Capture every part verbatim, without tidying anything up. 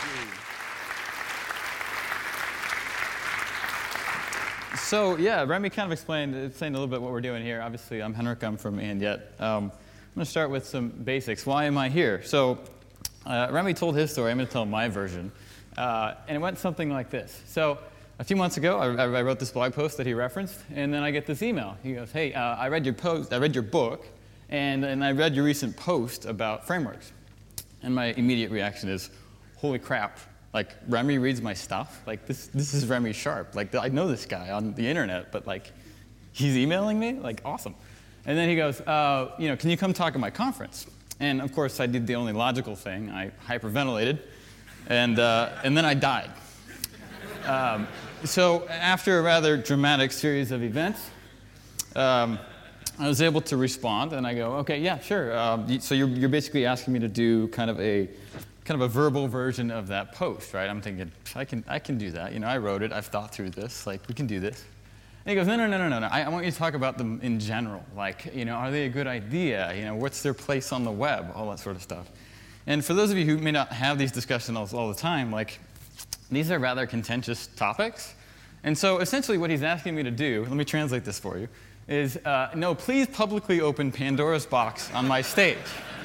So yeah, Remy kind of explained, explained a little bit what we're doing here. Obviously, I'm Henrik. I'm from And Yet. Um, I'm going to start with some basics. Why am I here? So uh, Remy told his story. I'm going to tell my version. Uh, and it went something like this. So a few months ago, I, I wrote this blog post that he referenced, and then I get this email. He goes, hey, uh, I read your post, I read your book, and, and I read your recent post about frameworks. And my immediate reaction is, holy crap. Like, Remy reads my stuff? Like, this this is Remy Sharp. Like, I know this guy on the internet, but, like, he's emailing me? Like, awesome. And then he goes, uh, you know, can you come talk at my conference? And, of course, I did the only logical thing. I hyperventilated, and, uh, and then I died. Um, so after a rather dramatic series of events, um, I was able to respond, and I go, okay, yeah, sure. Um, so you're, you're basically asking me to do kind of a kind of a verbal version of that post, right? I'm thinking, I can, I can do that. You know, I wrote it. I've thought through this. Like, we can do this. And he goes, no, no, no, no, no, no. I, I want you to talk about them in general. Like, you know, are they a good idea? You know, what's their place on the web? All that sort of stuff. And for those of you who may not have these discussions all, all the time, like, these are rather contentious topics. And so essentially what he's asking me to do, let me translate this for you, is, uh, no, please publicly open Pandora's box on my stage.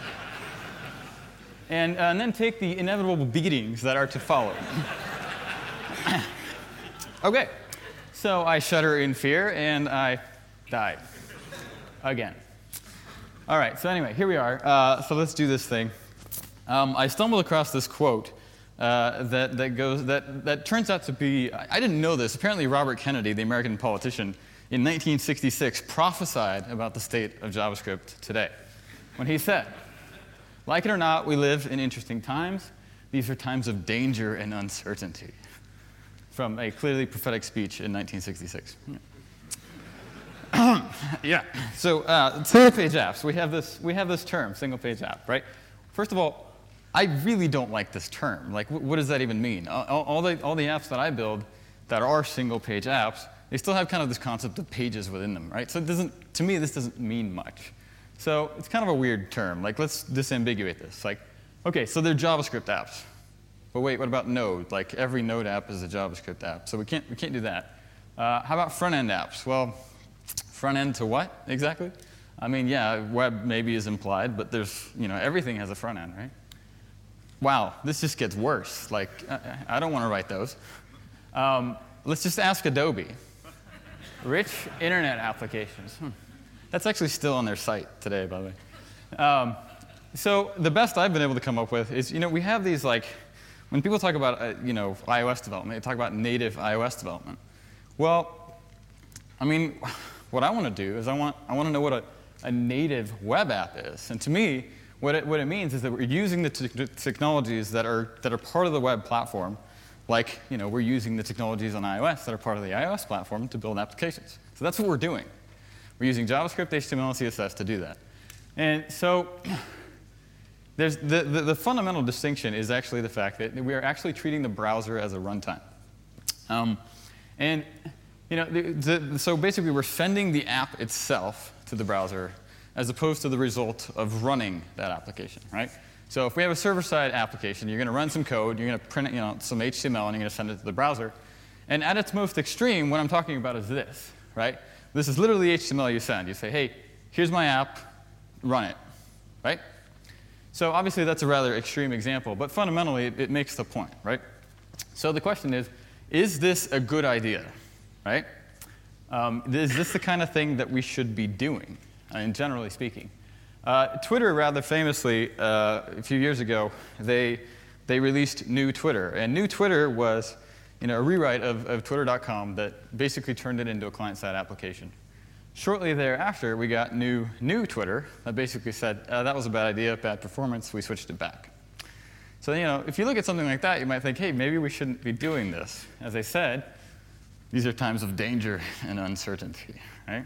And, uh, and then take the inevitable beatings that are to follow. Okay, so I shudder in fear, and I died. Again. All right, so anyway, here we are. Uh, so let's do this thing. Um, I stumbled across this quote uh, that, that, goes, that, that turns out to be, I didn't know this, apparently Robert Kennedy, the American politician, in nineteen sixty-six prophesied about the state of JavaScript today, when he said, like it or not, we live in interesting times. These are times of danger and uncertainty. From a clearly prophetic speech in nineteen sixty-six. Yeah. Yeah. So uh, single-page apps. We have this. We have this term, single-page app, right? First of all, I really don't like this term. Like, what does that even mean? All, all the all the apps that I build that are single-page apps, they still have kind of this concept of pages within them, right? So it doesn't. To me, this doesn't mean much. So it's kind of a weird term. Like, let's disambiguate this. Like, okay, so they're JavaScript apps. But wait, what about Node? Like, every Node app is a JavaScript app. So we can't, we can't do that. Uh, how about front-end apps? Well, front-end to what, exactly? I mean, yeah, web maybe is implied, but there's, you know, everything has a front-end, right? Wow, this just gets worse. Like, I, I don't want to write those. Um, let's just ask Adobe. Rich internet applications. Hmm. That's actually still on their site today, by the way. Um, so the best I've been able to come up with is, you know, we have these, like, when people talk about, uh, you know, iOS development, they talk about native iOS development. Well, I mean, what I want to do is I want, I want to know what a, a native web app is. And to me, what it, what it means is that we're using the t technologies that are, that are part of the web platform, like, you know, we're using the technologies on iOS that are part of the iOS platform to build applications. So that's what we're doing. We're using JavaScript, H T M L, and C S S to do that. And so there's the, the, the fundamental distinction is actually the fact that we are actually treating the browser as a runtime. Um, and you know, the, the, so basically we're sending the app itself to the browser as opposed to the result of running that application, right? So if we have a server-side application, you're going to run some code, you're going to print you know, some H T M L, and you're going to send it to the browser. And at its most extreme, what I'm talking about is this, right? This is literally H T M L you send. You say, hey, here's my app, run it, right? So obviously that's a rather extreme example, but fundamentally it, it makes the point, right? So the question is, is this a good idea, right? Um, is this the kind of thing that we should be doing, uh, generally speaking? Uh, Twitter, rather famously, uh, a few years ago, they, they released New Twitter. And New Twitter was you know, a rewrite of, of Twitter dot com that basically turned it into a client-side application. Shortly thereafter, we got new, new Twitter that basically said, uh, that was a bad idea, bad performance, we switched it back. So you know, if you look at something like that, you might think, hey, maybe we shouldn't be doing this. As I said, these are times of danger and uncertainty, right?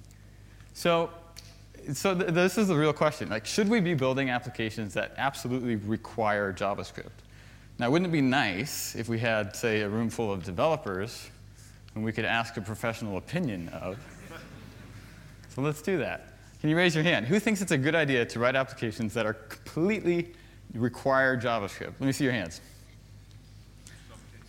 So, so th this is the real question. Like, should we be building applications that absolutely require JavaScript? Now, wouldn't it be nice if we had, say, a room full of developers whom we could ask a professional opinion of? So let's do that. Can you raise your hand? Who thinks it's a good idea to write applications that are completely require JavaScript? Let me see your hands.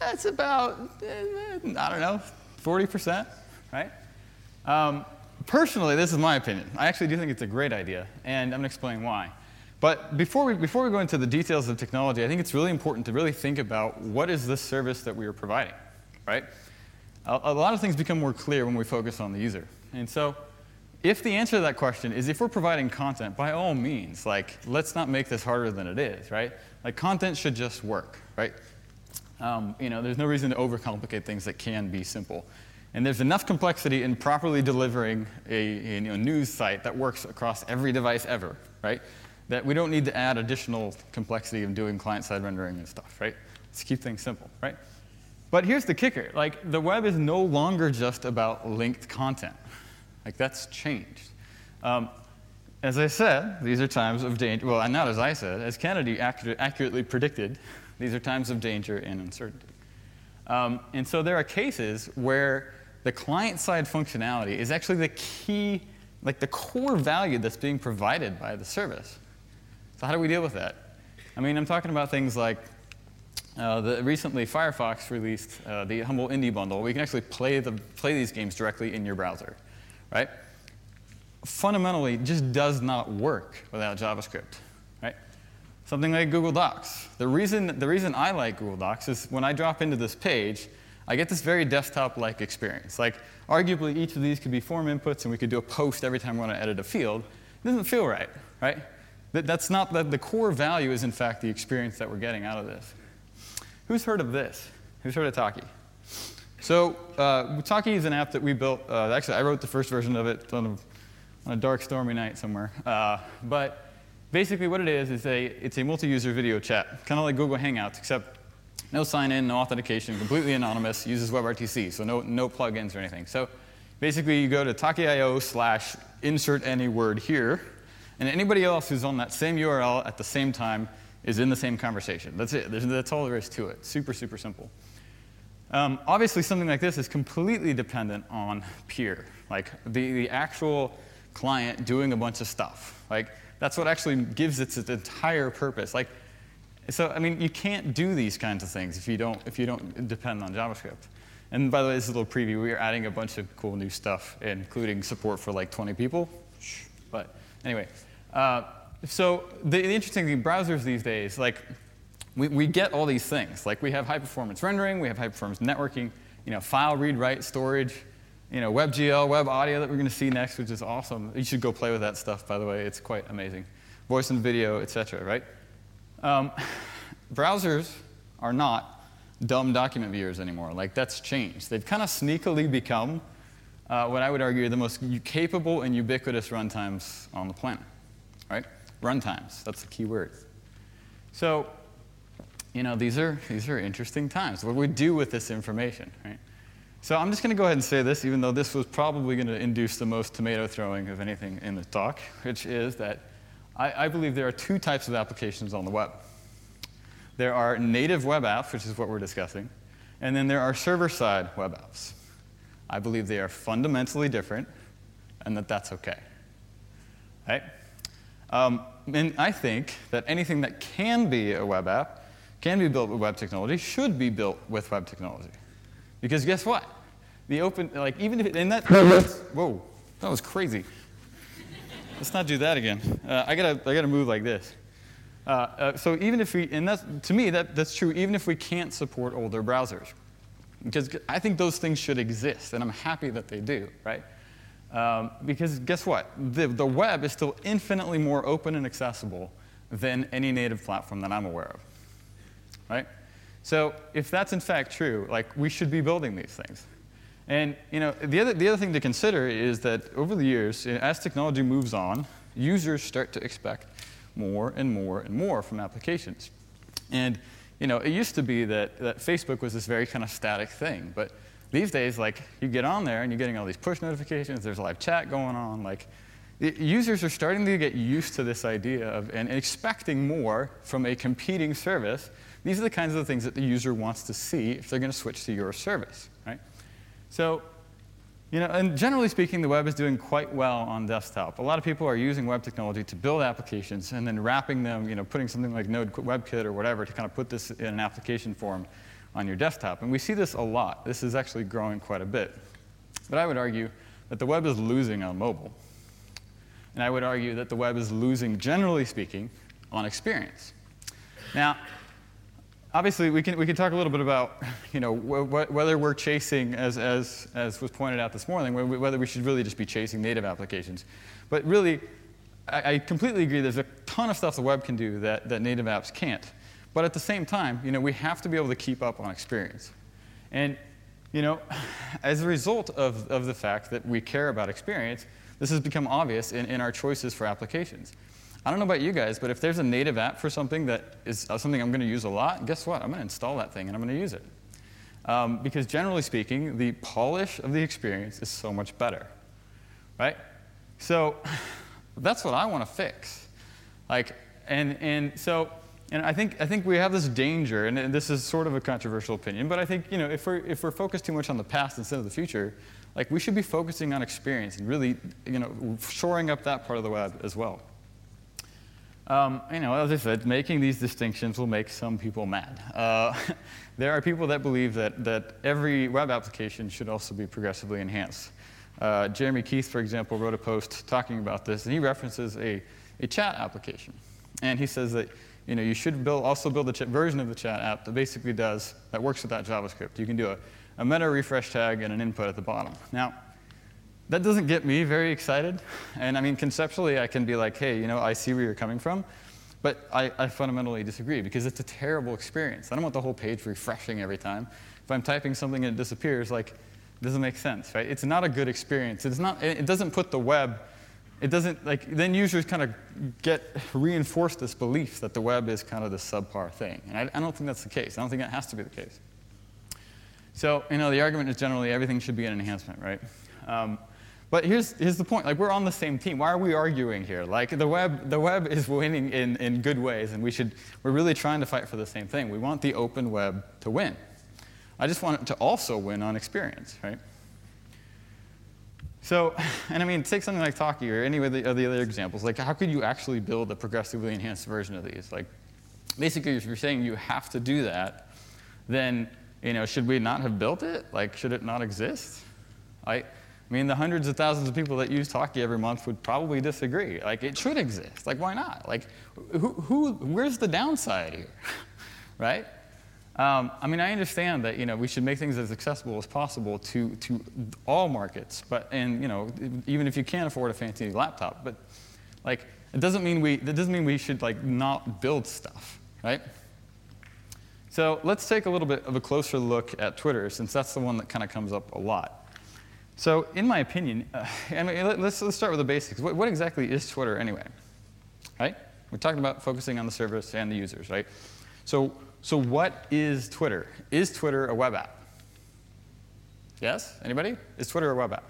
that's about, eh, I don't know, forty percent, right? Um, personally, this is my opinion. I actually do think it's a great idea, and I'm going to explain why. But before we, before we go into the details of technology, I think it's really important to really think about what is this service that we are providing, right? A, a lot of things become more clear when we focus on the user. And so if the answer to that question is if we're providing content, by all means, like, let's not make this harder than it is, right? Like, content should just work, right? Um, you know, there's no reason to overcomplicate things that can be simple. And there's enough complexity in properly delivering a, a you know, news site that works across every device ever, right? That we don't need to add additional complexity of doing client-side rendering and stuff, right? Let's keep things simple, right? But here's the kicker. Like, the web is no longer just about linked content. Like, that's changed. Um, as I said, these are times of danger. Well, not as I said, as Kennedy accurate, accurately predicted, these are times of danger and uncertainty. Um, and so there are cases where the client-side functionality is actually the key, like the core value that's being provided by the service. So how do we deal with that? I mean, I'm talking about things like uh, the, recently Firefox released uh, the Humble Indie Bundle. We can actually play, the, play these games directly in your browser, right? Fundamentally, it just does not work without JavaScript, right? Something like Google Docs. The reason, the reason I like Google Docs is when I drop into this page, I get this very desktop-like experience. Like, arguably, each of these could be form inputs, and we could do a post every time we want to edit a field. It doesn't feel right, right? That, that's not the, the core value is, in fact, the experience that we're getting out of this. Who's heard of this? Who's heard of Taki? So uh, Taki is an app that we built. Uh, actually, I wrote the first version of it on a, on a dark, stormy night somewhere. Uh, but basically, what it is is a it's a multi-user video chat, kind of like Google Hangouts, except no sign-in, no authentication, completely anonymous. Uses WebRTC, so no no plugins or anything. So basically, you go to Taki.io slash insert any word here, and anybody else who's on that same U R L at the same time is in the same conversation. That's it. There's, that's all there is to it. Super, super simple. Um, obviously, something like this is completely dependent on peer, like the, the actual client doing a bunch of stuff. Like, that's what actually gives it its entire purpose. Like, so, I mean, you can't do these kinds of things if you don't, if you don't depend on JavaScript. And by the way, this is a little preview. We are adding a bunch of cool new stuff, including support for like twenty people. But anyway, uh, so the, the interesting thing, browsers these days, like, we, we get all these things. Like, we have high-performance rendering, we have high-performance networking, you know, file read-write storage, you know, WebGL, web audio that we're going to see next, which is awesome. You should go play with that stuff, by the way. It's quite amazing. Voice and video, et cetera, right? Um, browsers are not dumb document viewers anymore. Like, that's changed. They've kind of sneakily become uh, what I would argue are the most capable and ubiquitous runtimes on the planet, right? Runtimes, that's the key word. So, you know, these are, these are interesting times. What do we do with this information, right? So I'm just going to go ahead and say this, even though this was probably going to induce the most tomato throwing of anything in the talk, which is that I, I believe there are two types of applications on the web. There are native web apps, which is what we're discussing, and then there are server-side web apps. I believe they are fundamentally different, and that that's OK. Right? Um, and I think that anything that can be a web app, can be built with web technology, should be built with web technology. Because guess what? The open, like, even if it, in that, whoa, that was crazy. Let's not do that again. Uh, I gotta, I gotta move like this. Uh, uh, so even if we, and that's, to me, that, that's true even if we can't support older browsers. Because I think those things should exist, and I'm happy that they do, right? Um, because guess what? The, the web is still infinitely more open and accessible than any native platform that I'm aware of, right? So if that's in fact true, like, we should be building these things. And you know, the other, the other thing to consider is that over the years, as technology moves on, users start to expect more and more and more from applications. And you know, it used to be that, that Facebook was this very kind of static thing. But these days, like, you get on there and you're getting all these push notifications, there's live chat going on. Like, users are starting to get used to this idea of and expecting more from a competing service. These are the kinds of things that the user wants to see if they're going to switch to your service, right? So, you know, and generally speaking, the web is doing quite well on desktop. A lot of people are using web technology to build applications and then wrapping them, you know, putting something like Node WebKit or whatever to kind of put this in an application form on your desktop. And we see this a lot. This is actually growing quite a bit. But I would argue that the web is losing on mobile. And I would argue that the web is losing, generally speaking, on experience. Now, obviously, we can, we can talk a little bit about, you know, wh wh whether we're chasing, as, as, as was pointed out this morning, whether we should really just be chasing native applications. But really, I, I completely agree there's a ton of stuff the web can do that, that native apps can't. But at the same time, you know, we have to be able to keep up on experience. And, you know, as a result of, of the fact that we care about experience, this has become obvious in, in our choices for applications. I don't know about you guys, but if there's a native app for something that is something I'm going to use a lot, guess what? I'm going to install that thing and I'm going to use it. Um, because generally speaking, the polish of the experience is so much better, right? So that's what I want to fix. Like, and, and so, and I think, I think we have this danger, and, and this is sort of a controversial opinion, but I think, you know, if we're, if we're focused too much on the past instead of the future, like, we should be focusing on experience and really, you know, shoring up that part of the web as well. Um, you know, as I said, making these distinctions will make some people mad. Uh, there are people that believe that, that every web application should also be progressively enhanced. Uh, Jeremy Keith, for example, wrote a post talking about this, and he references a, a chat application. And he says that, you know, you should build, also build a version of the chat app that basically does, that works with that JavaScript. You can do a, a meta refresh tag and an input at the bottom. Now, that doesn't get me very excited. And I mean, conceptually, I can be like, hey, you know, I see where you're coming from. But I, I fundamentally disagree, because it's a terrible experience. I don't want the whole page refreshing every time. If I'm typing something and it disappears, like, it doesn't make sense, right? It's not a good experience. It's not, it doesn't put the web, it doesn't, like, then users kind of get, reinforce this belief that the web is kind of the subpar thing. And I, I don't think that's the case. I don't think that has to be the case. So, you know, the argument is generally everything should be an enhancement, right? Um, But here's, here's the point. Like, we're on the same team. Why are we arguing here? Like, the web, the web is winning in, in good ways, and we should, we're really trying to fight for the same thing. We want the open web to win. I just want it to also win on experience, right? So, and I mean, take something like Talkie or any of the, of the other examples. Like, how could you actually build a progressively enhanced version of these? Like, basically, if you're saying you have to do that, then, you know, should we not have built it? Like, should it not exist? I, I mean, the hundreds of thousands of people that use Talkie every month would probably disagree. Like, it should exist. Like, why not? Like, who, who, where's the downside here, right? Um, I mean, I understand that, you know, we should make things as accessible as possible to, to all markets, but, and, you know, even if you can't afford a fancy laptop, but, like, it doesn't mean we, that doesn't mean we should, like, not build stuff, right? So let's take a little bit of a closer look at Twitter, since that's the one that kind of comes up a lot. So in my opinion, uh, I mean, let's, let's start with the basics. What, what exactly is Twitter anyway, right? We're talking about focusing on the service and the users, right? So, so what is Twitter? Is Twitter a web app? Yes? Anybody? Is Twitter a web app?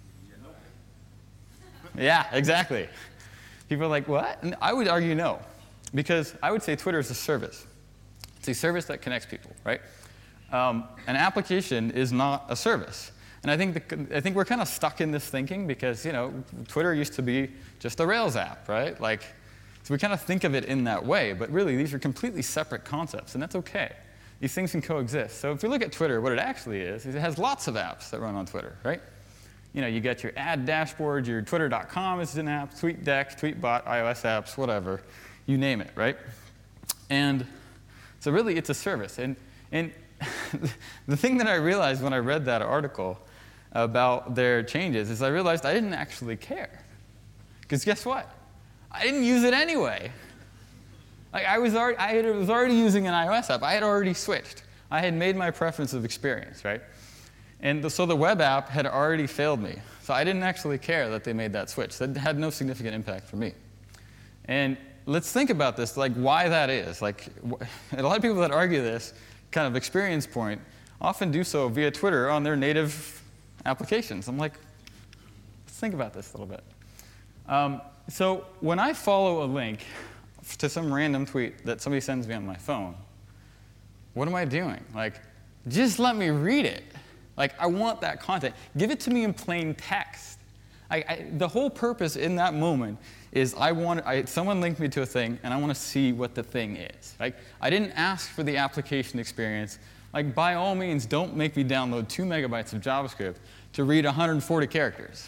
Yeah, exactly. People are like, what? And I would argue no, because I would say Twitter is a service. It's a service that connects people, right? Um, an application is not a service. And I think, the, I think we're kind of stuck in this thinking because, you know, Twitter used to be just a Rails app, right? Like, so we kind of think of it in that way, but really these are completely separate concepts, and that's okay. These things can coexist. So if you look at Twitter, what it actually is, is it has lots of apps that run on Twitter, right? You know, you got your ad dashboard, your twitter dot com is an app, TweetDeck, TweetBot, iOS apps, whatever, you name it, right? And so really it's a service. And, and the thing that I realized when I read that article about their changes is I realized I didn't actually care. Because guess what? I didn't use it anyway. Like I was already, I had, was already using an iOS app. I had already switched. I had made my preference of experience, right? And the, so the web app had already failed me. So I didn't actually care that they made that switch. That had no significant impact for me. And let's think about this, like why that is. Like a lot of people that argue this kind of experience point often do so via Twitter on their native applications. I'm like, let's think about this a little bit. Um, so when I follow a link to some random tweet that somebody sends me on my phone, what am I doing? Like, just let me read it. Like, I want that content. Give it to me in plain text. I, I, the whole purpose in that moment is I want I, someone linked me to a thing, and I want to see what the thing is. Like, I didn't ask for the application experience. Like, by all means, don't make me download two megabytes of JavaScript to read one hundred forty characters.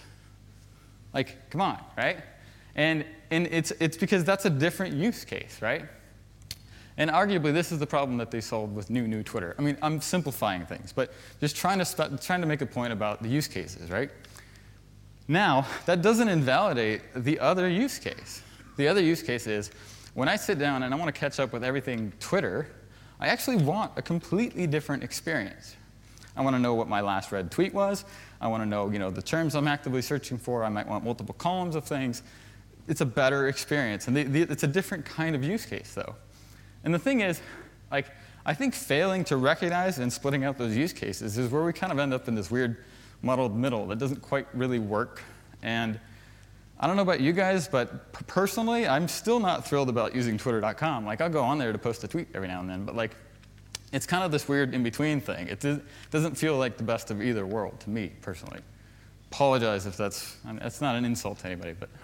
Like, come on, right? And, and it's, it's because that's a different use case, right? And arguably, this is the problem that they solved with new, new Twitter. I mean, I'm simplifying things, but just trying to, trying to make a point about the use cases, right? Now, that doesn't invalidate the other use case. The other use case is, when I sit down and I want to catch up with everything Twitter, I actually want a completely different experience. I want to know what my last read tweet was. I want to know, you know, the terms I'm actively searching for. I might want multiple columns of things. It's a better experience. And the, the, it's a different kind of use case, though. And the thing is, like, I think failing to recognize and splitting out those use cases is where we kind of end up in this weird muddled middle that doesn't quite really work. And I don't know about you guys, but personally, I'm still not thrilled about using Twitter dot com. Like, I'll go on there to post a tweet every now and then, but like, it's kind of this weird in-between thing. It doesn't feel like the best of either world to me, personally. Apologize if that's, I mean, that's not an insult to anybody, but.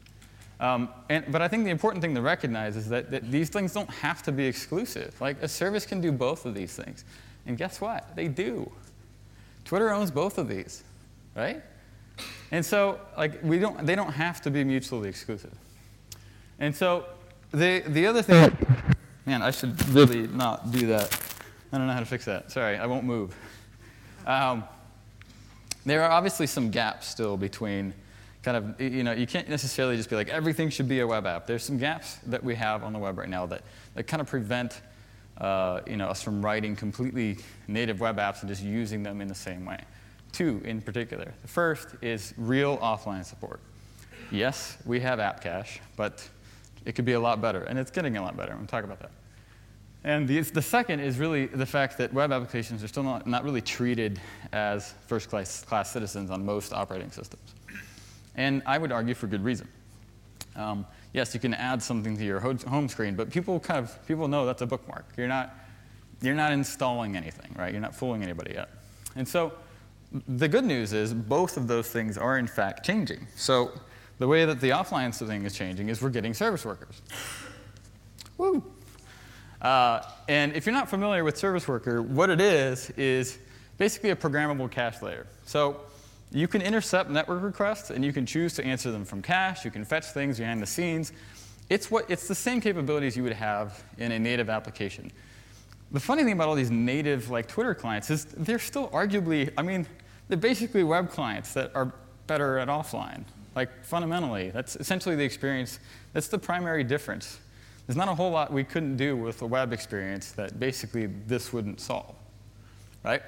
Um, and, but I think the important thing to recognize is that, that these things don't have to be exclusive. Like, a service can do both of these things. And guess what? They do. Twitter owns both of these, right? And so, like, we don't, they don't have to be mutually exclusive. And so, the, the other thing, man, I should really not do that. I don't know how to fix that. Sorry, I won't move. Um, there are obviously some gaps still between kind of, you know, you can't necessarily just be like, everything should be a web app. There's some gaps that we have on the web right now that, that kind of prevent uh, you know, us from writing completely native web apps and just using them in the same way. Two in particular. The first is real offline support. Yes, we have app cache, but it could be a lot better, and it's getting a lot better. I'm going to talk about that. And the, the second is really the fact that web applications are still not, not really treated as first-class class citizens on most operating systems. And I would argue for good reason. Um, yes, you can add something to your home screen, but people kind of people know that's a bookmark. You're not you're not installing anything, right? You're not fooling anybody yet. And so the good news is both of those things are in fact changing. So the way that the offline thing is changing is we're getting service workers. Woo! Uh, and if you're not familiar with service worker, what it is is basically a programmable cache layer. So you can intercept network requests, and you can choose to answer them from cache. You can fetch things behind the scenes. It's, what, it's the same capabilities you would have in a native application. The funny thing about all these native like Twitter clients is they're still arguably, I mean, they're basically web clients that are better at offline. Like, fundamentally, that's essentially the experience. That's the primary difference. There's not a whole lot we couldn't do with a web experience that basically this wouldn't solve, right?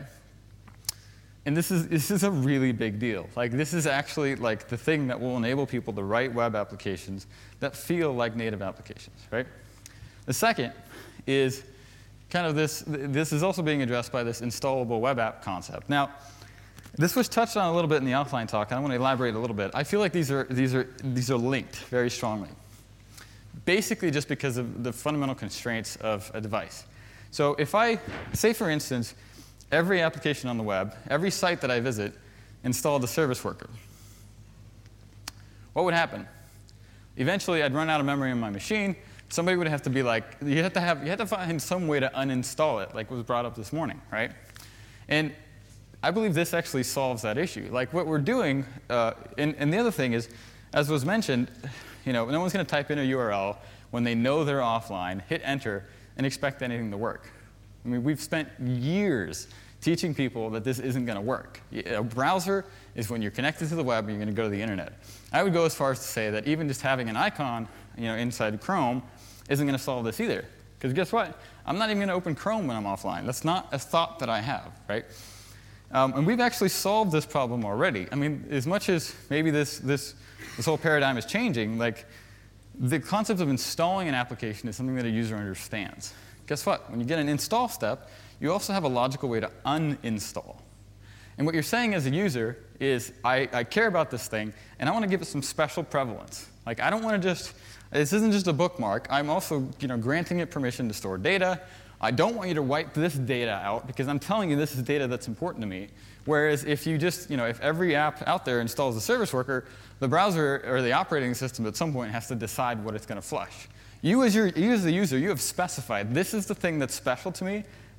And this is, this is a really big deal. Like, this is actually like the thing that will enable people to write web applications that feel like native applications, right? The second is kind of this, this is also being addressed by this installable web app concept. Now, this was touched on a little bit in the offline talk, and I want to elaborate a little bit. I feel like these are, these are, these are linked very strongly, basically just because of the fundamental constraints of a device. So if I, say for instance, every application on the web, every site that I visit, installed a service worker, what would happen? Eventually, I'd run out of memory on my machine. Somebody would have to be like, you have to have, you have to find some way to uninstall it, like was brought up this morning, right? And I believe this actually solves that issue. Like, what we're doing, uh, and, and the other thing is, as was mentioned, you know, no one's going to type in a U R L when they know they're offline, hit enter, and expect anything to work. I mean, we've spent years teaching people that this isn't going to work. A browser is when you're connected to the web and you're going to go to the internet. I would go as far as to say that even just having an icon, you know, inside Chrome isn't going to solve this either. Because guess what? I'm not even going to open Chrome when I'm offline. That's not a thought that I have, right? Um, and we've actually solved this problem already. I mean, as much as maybe this, this, this whole paradigm is changing, like, the concept of installing an application is something that a user understands. Guess what? When you get an install step, you also have a logical way to uninstall. And what you're saying as a user is, I, I care about this thing, and I want to give it some special prevalence. Like, I don't want to just, this isn't just a bookmark. I'm also, you know, granting it permission to store data. I don't want you to wipe this data out, because I'm telling you this is data that's important to me. Whereas if you just, you know, if every app out there installs a service worker, the browser or the operating system at some point has to decide what it's going to flush. You as, your, you as the user, you have specified, this is the thing that's special to me,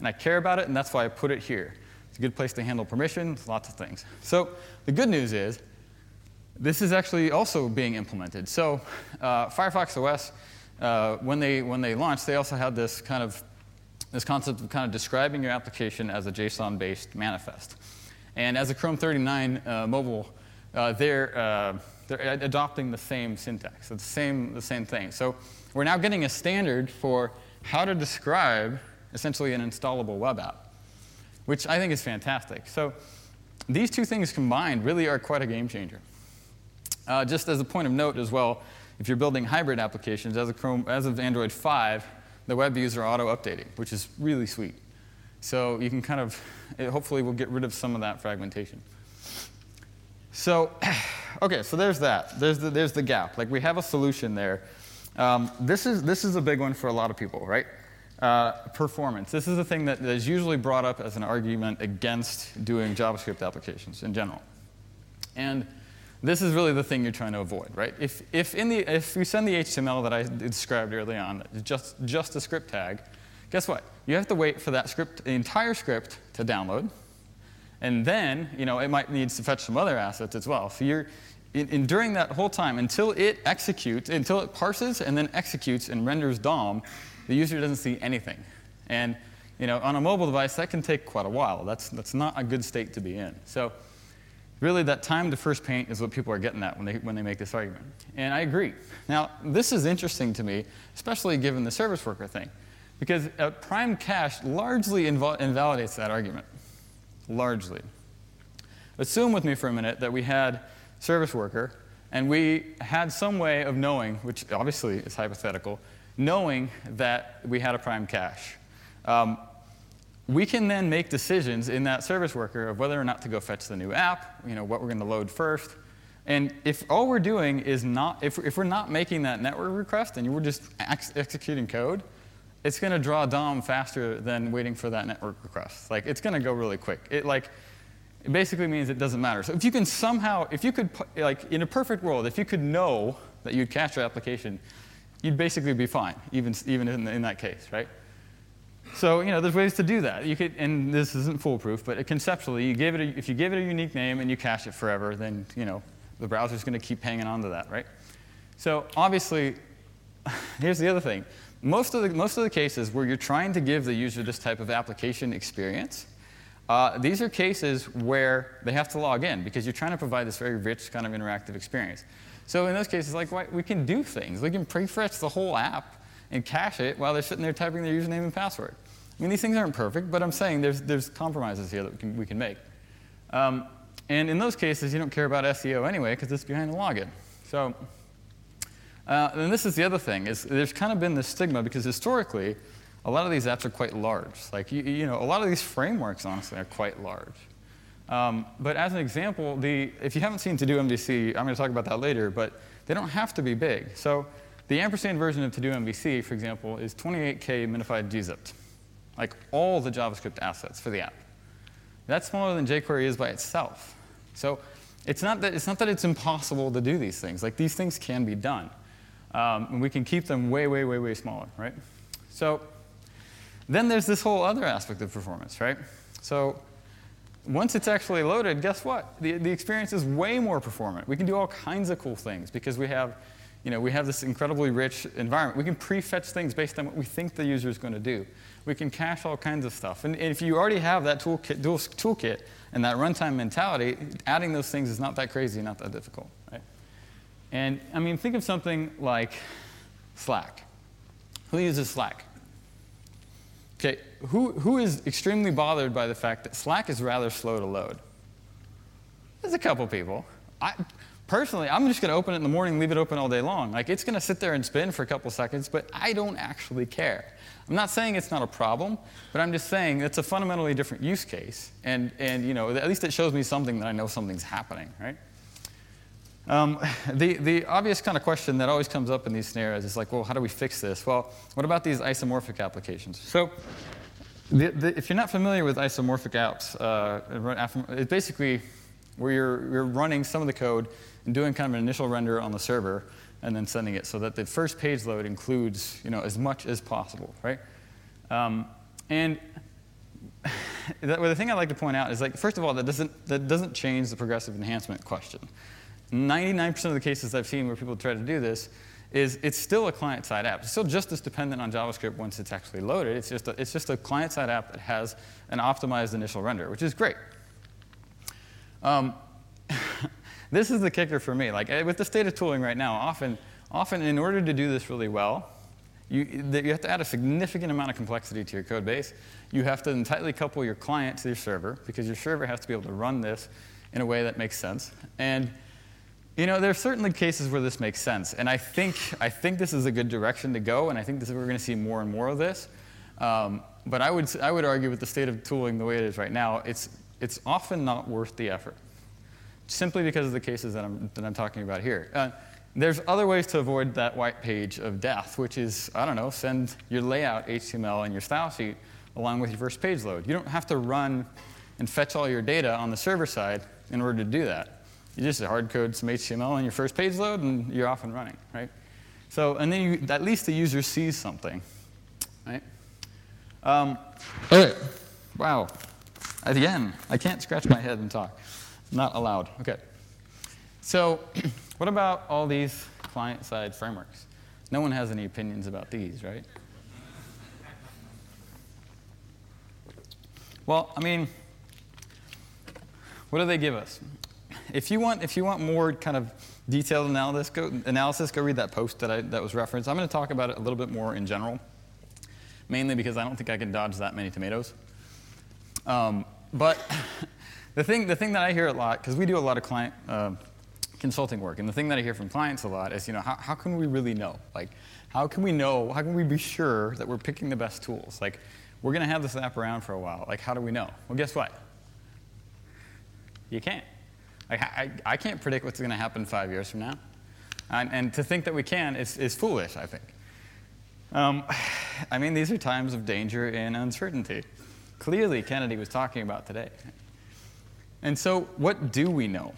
and I care about it, and that's why I put it here. It's a good place to handle permissions, lots of things. So the good news is, this is actually also being implemented. So uh, Firefox O S, uh, when they when they launched, they also had this kind of this concept of kind of describing your application as a JSON-based manifest. And as a Chrome thirty-nine uh, mobile, uh, they're uh, they're adopting the same syntax. It's the same the same thing. So we're now getting a standard for how to describe essentially an installable web app, which I think is fantastic. So these two things combined really are quite a game changer. Uh, just as a point of note as well, if you're building hybrid applications, as of, Chrome, as of Android five, the web views are auto-updating, which is really sweet. So you can kind of, it hopefully will get rid of some of that fragmentation. So, okay, so there's that. There's the, there's the gap. Like, we have a solution there. Um, this is, this is a big one for a lot of people, right? Uh, performance. This is a thing that is usually brought up as an argument against doing JavaScript applications in general. And this is really the thing you're trying to avoid, right? If, if, in the, if you send the H T M L that I described early on, just, just a script tag, guess what? You have to wait for that script, the entire script to download. And then, you know, it might need to fetch some other assets as well. So you're, in, in during that whole time, until it executes, until it parses and then executes and renders D O M, the user doesn't see anything. And, you know, on a mobile device, that can take quite a while. That's, that's not a good state to be in. So really, that time to first paint is what people are getting at when they, when they make this argument. And I agree. Now, this is interesting to me, especially given the service worker thing, because uh, prime cache largely inv invalidates that argument. Largely. Assume with me for a minute that we had service worker, and we had some way of knowing, which obviously is hypothetical, knowing that we had a prime cache. Um, we can then make decisions in that service worker of whether or not to go fetch the new app, you know, what we're going to load first. And if all we're doing is not, if, if we're not making that network request and we're just ex executing code, it's going to draw D O M faster than waiting for that network request. Like, it's going to go really quick. It, like, it basically means it doesn't matter. So if you can somehow, if you could, like, in a perfect world, if you could know that you'd cache your application, you'd basically be fine, even, even in, in that case, right? So, you know, there's ways to do that. You could, and this isn't foolproof, but conceptually, you give it a, if you give it a unique name and you cache it forever, then, you know, the browser's going to keep hanging on to that, right? So obviously, here's the other thing. Most of the, most of the cases where you're trying to give the user this type of application experience, uh, these are cases where they have to log in because you're trying to provide this very rich kind of interactive experience. So in those cases, like, why, we can do things. We can prefetch the whole app and cache it while they're sitting there typing their username and password. I mean, these things aren't perfect, but I'm saying there's, there's compromises here that we can, we can make. Um, and in those cases, you don't care about S E O anyway because it's behind the login. So, uh, and this is the other thing, is there's kind of been this stigma because historically, a lot of these apps are quite large. Like, you, you know, a lot of these frameworks, honestly, are quite large. Um, but as an example, the, if you haven't seen To Do M V C, I'm going to talk about that later, but they don't have to be big. So the ampersand version of To Do M V C, for example, is twenty-eight K minified gzipped. Like, all the JavaScript assets for the app. That's smaller than jQuery is by itself. So it's not that it's, not that it's impossible to do these things. Like, these things can be done. Um, and we can keep them way, way, way, way smaller, right? So then there's this whole other aspect of performance, right? So once it's actually loaded, guess what? The, the experience is way more performant. We can do all kinds of cool things because we have, you know, we have this incredibly rich environment. We can prefetch things based on what we think the user is going to do. We can cache all kinds of stuff. And if you already have that toolkit, toolkit and that runtime mentality, adding those things is not that crazy, not that difficult, right? And I mean, think of something like Slack. Who uses Slack? Okay, who, who is extremely bothered by the fact that Slack is rather slow to load? There's a couple people. I, personally, I'm just going to open it in the morning, leave it open all day long. Like, it's going to sit there and spin for a couple seconds, but I don't actually care. I'm not saying it's not a problem, but I'm just saying it's a fundamentally different use case. And, and you know, at least it shows me something that I know something's happening, right? Um, the, the obvious kind of question that always comes up in these scenarios is like, well, how do we fix this? Well, what about these isomorphic applications? So the, the, if you're not familiar with isomorphic apps, uh, it's basically where you're, you're running some of the code and doing kind of an initial render on the server and then sending it so that the first page load includes, you know, as much as possible, right? Um, and that, well, the thing I'd like to point out is, like, first of all, that doesn't, that doesn't change the progressive enhancement question. ninety-nine percent of the cases I've seen where people try to do this is it's still a client-side app. It's still just as dependent on JavaScript once it's actually loaded. It's just a, it's just a client-side app that has an optimized initial render, which is great. Um, this is the kicker for me. Like, with the state of tooling right now, often, often in order to do this really well, you, you have to add a significant amount of complexity to your code base. You have to tightly couple your client to your server, because your server has to be able to run this in a way that makes sense. And you know, there are certainly cases where this makes sense, and I think I think this is a good direction to go, and I think this is, we're going to see more and more of this. Um, but I would I would argue with the state of tooling the way it is right now, it's it's often not worth the effort, simply because of the cases that I'm that I'm talking about here. Uh, there's other ways to avoid that white page of death, which is, I don't know, send your layout H T M L and your style sheet along with your first page load. You don't have to run and fetch all your data on the server side in order to do that. You just hard code some H T M L on your first page load, and you're off and running, right? So, and then you, at least the user sees something, right? Um, okay. Wow. Again, I can't scratch my head and talk. Not allowed. Okay. So, what about all these client-side frameworks? No one has any opinions about these, right? Well, I mean, what do they give us? If you want, if you want more kind of detailed analysis, go, analysis, go read that post that, I, that was referenced. I'm going to talk about it a little bit more in general, mainly because I don't think I can dodge that many tomatoes. Um, but the thing, the thing that I hear a lot, because we do a lot of client uh, consulting work, and the thing that I hear from clients a lot is, you know, how, how can we really know? Like, how can we know? How can we be sure that we're picking the best tools? Like, we're going to have this app around for a while. Like, how do we know? Well, guess what? You can't. Like, I, I can't predict what's going to happen five years from now. And, and to think that we can is, is foolish, I think. Um, I mean, these are times of danger and uncertainty. Clearly, Kennedy was talking about today. And so what do we know?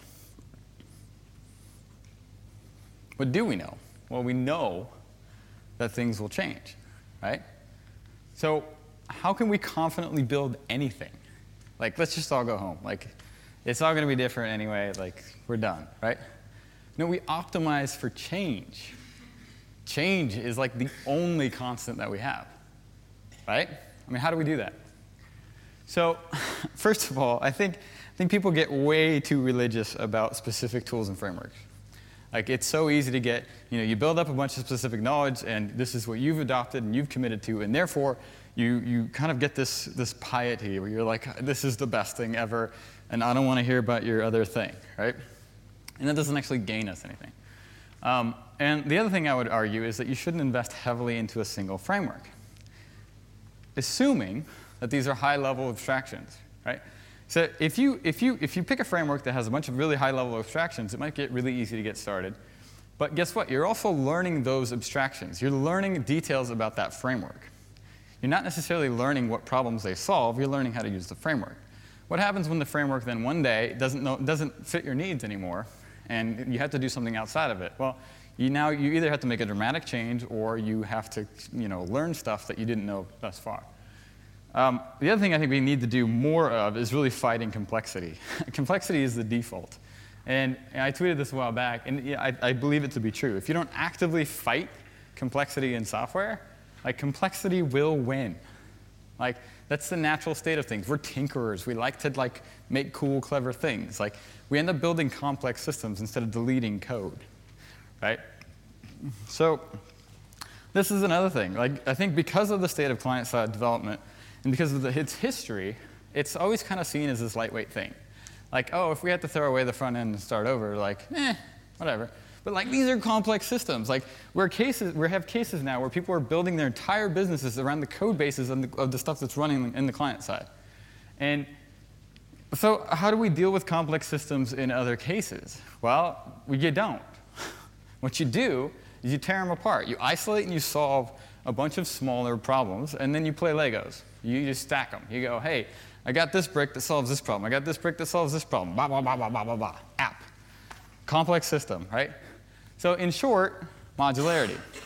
What do we know? Well, we know that things will change, right? So how can we confidently build anything? Like, let's just all go home. Like, it's all going to be different anyway. Like, we're done, right? No, we optimize for change. Change is like the only constant that we have, right? I mean, how do we do that? So, first of all, I think, I think people get way too religious about specific tools and frameworks. Like, it's so easy to get, you know, you build up a bunch of specific knowledge, and this is what you've adopted and you've committed to, and therefore, you, you kind of get this, this piety where you're like, this is the best thing ever, and I don't want to hear about your other thing, right? And that doesn't actually gain us anything. Um, and the other thing I would argue is that you shouldn't invest heavily into a single framework, assuming that these are high-level abstractions, right? So if you, if, you, if you pick a framework that has a bunch of really high-level abstractions, it might get really easy to get started. But guess what? You're also learning those abstractions. You're learning details about that framework. You're not necessarily learning what problems they solve. You're learning how to use the framework. What happens when the framework then one day doesn't, know, doesn't fit your needs anymore, and you have to do something outside of it? Well, you now you either have to make a dramatic change, or you have to, you know, learn stuff that you didn't know thus far. Um, the other thing I think we need to do more of is really fighting complexity. Complexity is the default. And, and I tweeted this a while back, and yeah, I, I believe it to be true. If you don't actively fight complexity in software, like, complexity will win. Like, that's the natural state of things. We're tinkerers. We like to, like, make cool, clever things. Like, we end up building complex systems instead of deleting code, right? So this is another thing. Like, I think because of the state of client-side development and because of the, its history, it's always kind of seen as this lightweight thing. Like, oh, if we had to throw away the front end and start over, like, eh, whatever. But, like, these are complex systems. Like, we're cases, we have cases now where people are building their entire businesses around the code bases of the, of the stuff that's running in the client side. And so how do we deal with complex systems in other cases? Well, you don't. What you do is you tear them apart. You isolate and you solve a bunch of smaller problems, and then you play Legos. You just stack them. You go, hey, I got this brick that solves this problem. I got this brick that solves this problem. Blah, blah, blah, blah, blah, blah, blah. App. Complex system, right? So in short, modularity.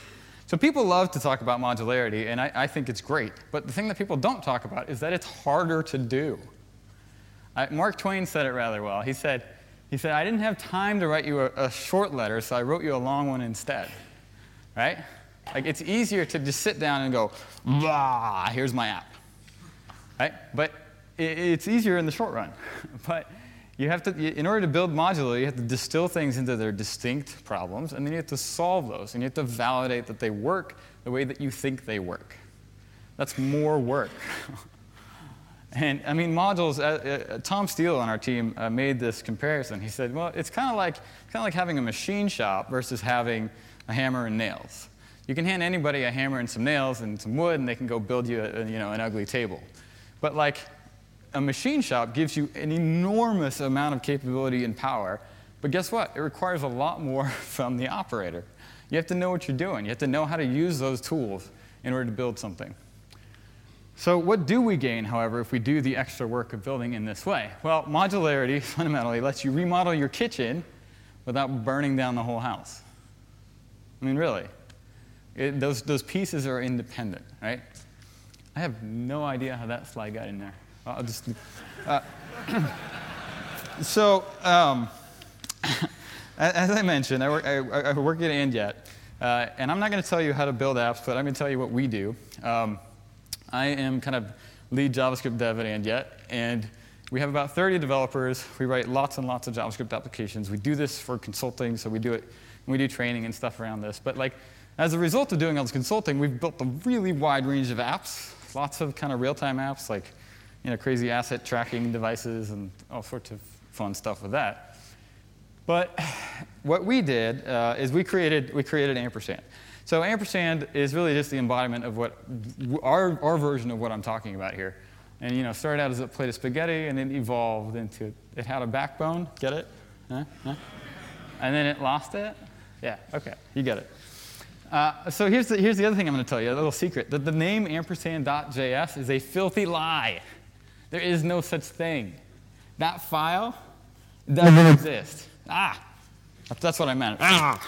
So people love to talk about modularity, and I, I think it's great. But the thing that people don't talk about is that it's harder to do. I, Mark Twain said it rather well. He said, he said, I didn't have time to write you a, a short letter, so I wrote you a long one instead. Right? Like, it's easier to just sit down and go, blah, here's my app. Right? But it, it's easier in the short run. But you have to, in order to build modular, you have to distill things into their distinct problems, and then you have to solve those, and you have to validate that they work the way that you think they work. That's more work. And I mean, modules, uh, uh, Tom Steele on our team uh, made this comparison. He said, well, it's kind of like, kind of like having a machine shop versus having a hammer and nails. You can hand anybody a hammer and some nails and some wood, and they can go build you a, you know, an ugly table. But like, a machine shop gives you an enormous amount of capability and power, but guess what? It requires a lot more from the operator. You have to know what you're doing. You have to know how to use those tools in order to build something. So what do we gain, however, if we do the extra work of building in this way? Well, modularity fundamentally lets you remodel your kitchen without burning down the whole house. I mean, really. It, those, those pieces are independent, right? I have no idea how that slide got in there. I'll just, uh, so, um, as I mentioned, I work, I, I work at Andjet, uh, and I'm not going to tell you how to build apps, but I'm going to tell you what we do. Um, I am kind of lead JavaScript dev at Andjet, and we have about thirty developers. We write lots and lots of JavaScript applications. We do this for consulting, so we do it, and we do training and stuff around this. But like, as a result of doing all this consulting, we've built a really wide range of apps, lots of kind of real-time apps, like you know, crazy asset tracking devices and all sorts of fun stuff with that. But what we did uh, is we created, we created ampersand. So ampersand is really just the embodiment of what our, our version of what I'm talking about here. And you know, started out as a plate of spaghetti, and it evolved into, it had a backbone, get it? Huh? Huh? And then it lost it? Yeah, okay, you get it. Uh, so here's the, here's the other thing I'm going to tell you, a little secret. That the name ampersand.js is a filthy lie. There is no such thing. That file doesn't exist. Ah, that's what I meant. Ah.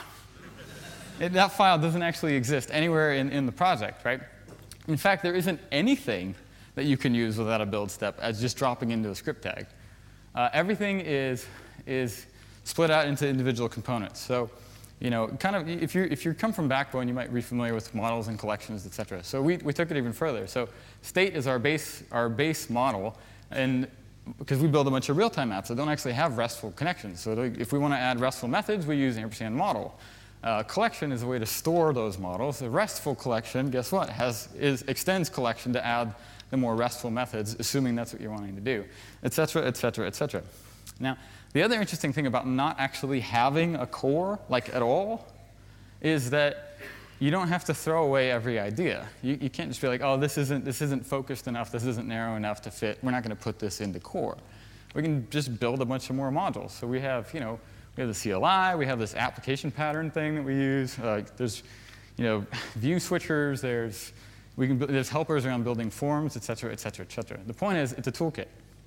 It, that file doesn't actually exist anywhere in, in the project, right? In fact, there isn't anything that you can use without a build step as just dropping into a script tag. Uh, everything is, is split out into individual components. So, you know, kind of, if you if you come from Backbone, you might be familiar with models and collections, et cetera. So we, we took it even further. So state is our base our base model, and because we build a bunch of real-time apps that don't actually have RESTful connections. So if we want to add RESTful methods, we use ampersand model. Uh, collection is a way to store those models. A RESTful collection, guess what, has is extends collection to add the more RESTful methods, assuming that's what you're wanting to do, et cetera, et cetera, et cetera. Now, the other interesting thing about not actually having a core, like at all, is that you don't have to throw away every idea. You, you can't just be like, oh, this isn't, this isn't focused enough, this isn't narrow enough to fit. We're not going to put this into core. We can just build a bunch of more modules. So we have, you know, we have the C L I, we have this application pattern thing that we use. Uh, there's, you know, view switchers. There's, we can, there's helpers around building forms, et cetera, et cetera, et cetera. The point is, it's a toolkit.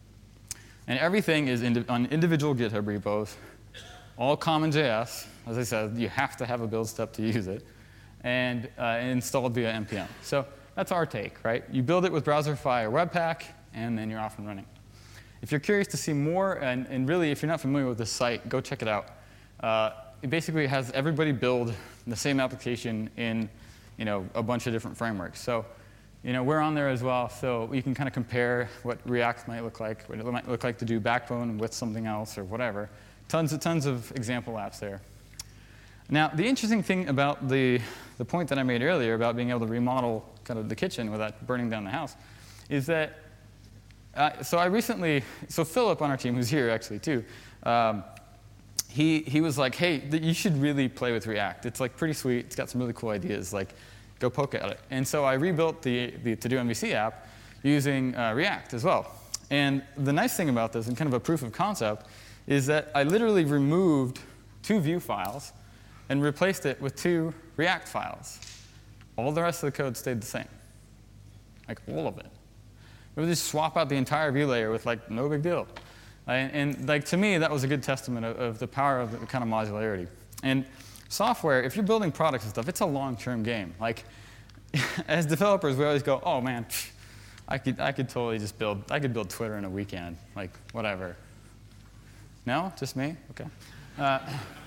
And everything is indi on individual GitHub repos, all common J S. As I said, you have to have a build step to use it, and uh, installed via N P M. So that's our take, right? You build it with Browserify or Webpack, and then you're off and running. If you're curious to see more, and, and really, if you're not familiar with this site, go check it out. Uh, it basically has everybody build the same application in, you know, a bunch of different frameworks. So, you know, we're on there as well, so you can kind of compare what React might look like, what it might look like to do Backbone with something else or whatever. Tons and tons of example apps there. Now, the interesting thing about the, the point that I made earlier about being able to remodel kind of the kitchen without burning down the house is that, uh, so I recently, so Philip on our team, who's here actually too, um, he, he was like, hey, you should really play with React. It's like pretty sweet. It's got some really cool ideas. Like, go poke at it. And so I rebuilt the, the To-Do M V C app using uh, React as well. And the nice thing about this, and kind of a proof of concept, is that I literally removed two Vue files and replaced it with two React files. All the rest of the code stayed the same, like all of it. We would just swap out the entire Vue layer with like no big deal. And, and like to me, that was a good testament of, of the power of the kind of modularity. And software, if you're building products and stuff, it's a long-term game. Like, as developers, we always go, oh man, pff, I could, I could totally just build, I could build Twitter in a weekend, like whatever. No, just me? Okay. Uh,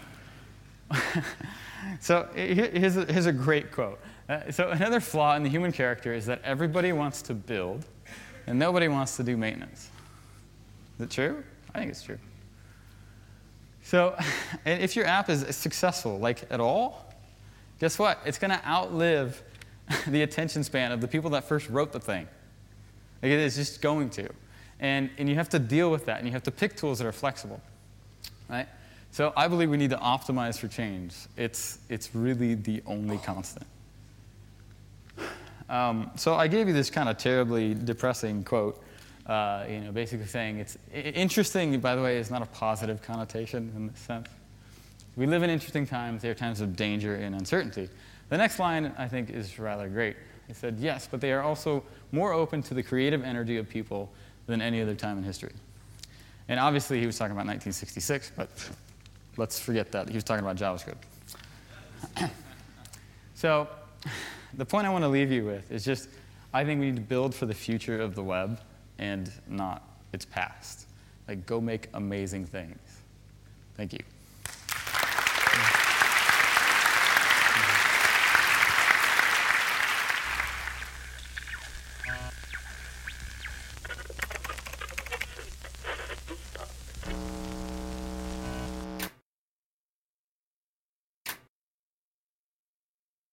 so here's a, here's a great quote. Uh, so another flaw in the human character is that everybody wants to build, and nobody wants to do maintenance. Is it true? I think it's true. So and if your app is successful, like at all, guess what? It's going to outlive the attention span of the people that first wrote the thing. Like it is just going to. And, and you have to deal with that, and you have to pick tools that are flexible. Right? So I believe we need to optimize for change. It's, it's really the only constant. Um, so I gave you this kind of terribly depressing quote, uh, you know, basically saying it's interesting, by the way, is not a positive connotation in this sense. We live in interesting times. They are times of danger and uncertainty. The next line, I think, is rather great. He said, yes, but they are also more open to the creative energy of people than any other time in history. And obviously, he was talking about nineteen sixty-six, but let's forget that. He was talking about JavaScript. So the point I want to leave you with is just, I think we need to build for the future of the web and not its past. Like, go make amazing things. Thank you.